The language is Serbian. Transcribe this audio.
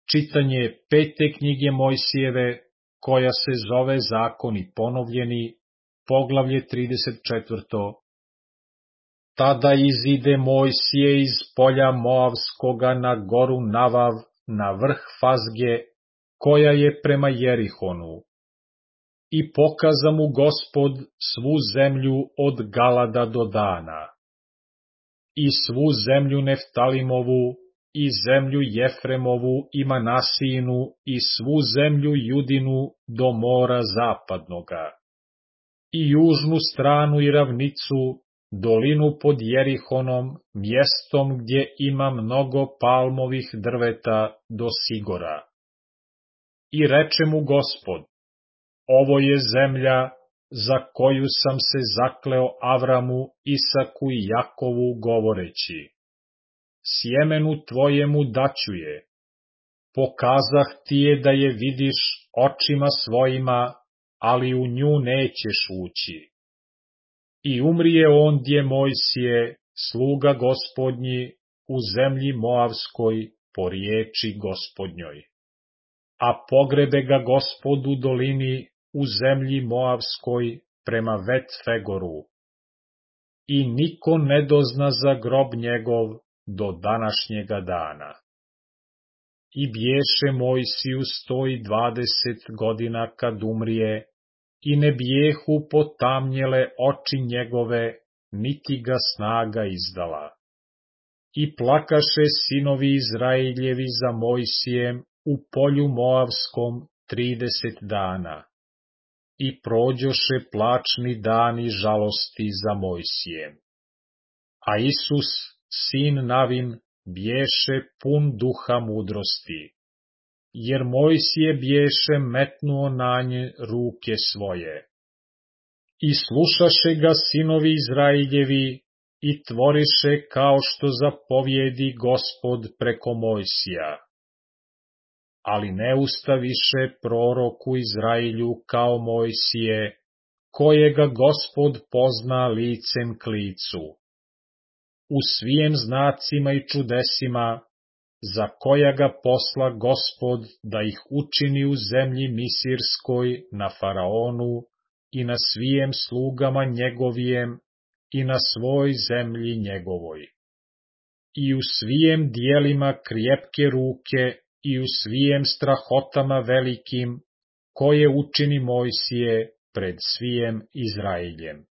Čitanje 5. knjige Mojsijeve, koja se zove Zakoni ponovljeni, poglavlje 34. Tada izide Mojsije iz polja Moavskoga na goru Navav, na vrh Fazge, koja je prema Jerihonu. I pokaza mu Gospod svu zemlju od Galada do Dana, i svu zemlju Neftalimovu, i zemlju Jefremovu i Manasijinu, i svu zemlju Judinu do mora zapadnoga, i južnu stranu i ravnicu, dolinu pod Jerihonom, mjestom gdje ima mnogo palmovih drveta do Sigora. I reče mu Gospod: ovo je zemlja za koju sam se zakleo Avramu, Isaku i Jakovu govoreći: sjemenu tvojemu daću je. Pokazah ti je da je vidiš očima svojima, ali u nju nećeš ući. I umrije ondje Mojsije, sluga Gospodnji, u zemlji Moavskoj, po riječi Gospodnjoj. A pogrebe ga Gospod u dolini, u zemlji Moavskoj, prema Vet-Fegoru. I niko ne dozna za grob njegov do današnjega dana. I bješe Mojsiju 120 godina kad umrije, i ne bijehu potamnjele oči njegove, niti ga snaga izdala. I plakaše sinovi Izrailjevi za Mojsijem u polju Moavskom 30 dana. I prođoše plačni dani žalosti za Mojsijem. A Isus, sin Navin, bješe pun duha mudrosti, jer Mojsije bješe metnuo na nje ruke svoje. I slušaše ga sinovi Izrailjevi i tvoriše kao što zapovjedi Gospod preko Mojsija. Ali ne ustaviše proroku Izrailju kao Mojsije, kojega Gospod pozna licem k licu. U svijem znacima i čudesima, za koja ga posla Gospod da ih učini u zemlji Misirskoj na Faraonu i na svijem slugama njegovijem i na svoj zemlji njegovoj. I u svijem dijelima krjepke ruke i u svijem strahotama velikim, koje učini Mojsije pred svijem Izrailjem.